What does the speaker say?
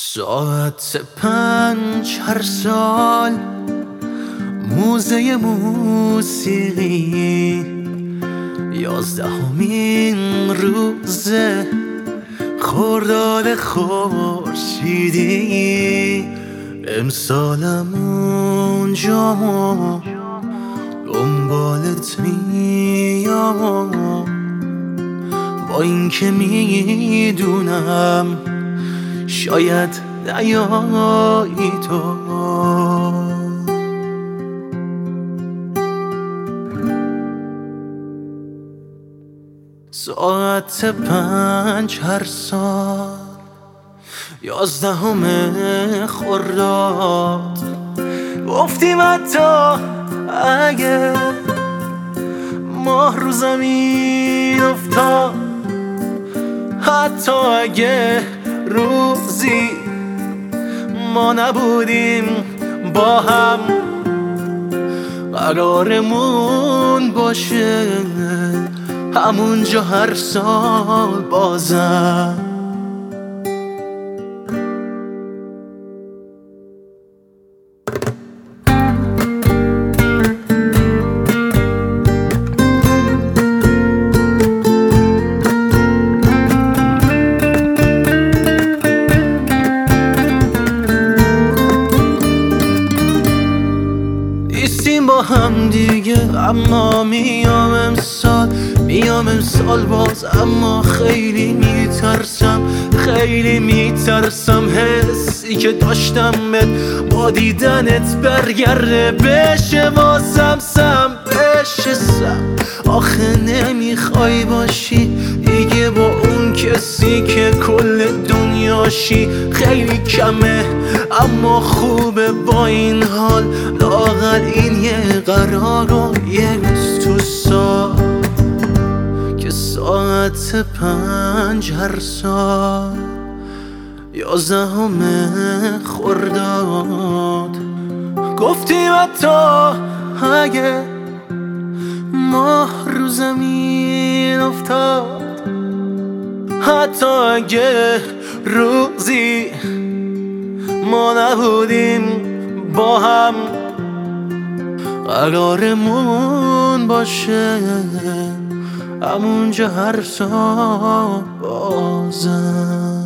ساعت 5 هر سال موزه موسیقی 11مین روزه خرداد خورشیدی امسالم اونجا دنبالت میام با اینکه میدونم شاید نیایی تو. ساعت 5 هر سال 11 خرداد گفتیم حتی اگه ماه رو زمین افتاد، حتی اگه روزی ما نبودیم با هم قرارمون باشه همونجا هر سال بازم. نیستیم با هم دیگه اما میام امسال باز، اما خیلی میترسم حسی که داشتم با دیدنت برگرده بشه واسم سم. آخه نمیخوای باشی دیگه با اون کسی که کل دنیاشی. خیلی کمه اما خوبه با این حال، لااقل این یه قرار و یه روز تو سال که ساعت 5 هر سال 11 خرداد گفتیم حتی اگه ماه رو زمین افتاد، حتی اگه روزی ما نبودیم با هم قرارمون باشه همونجا هر سال بازم.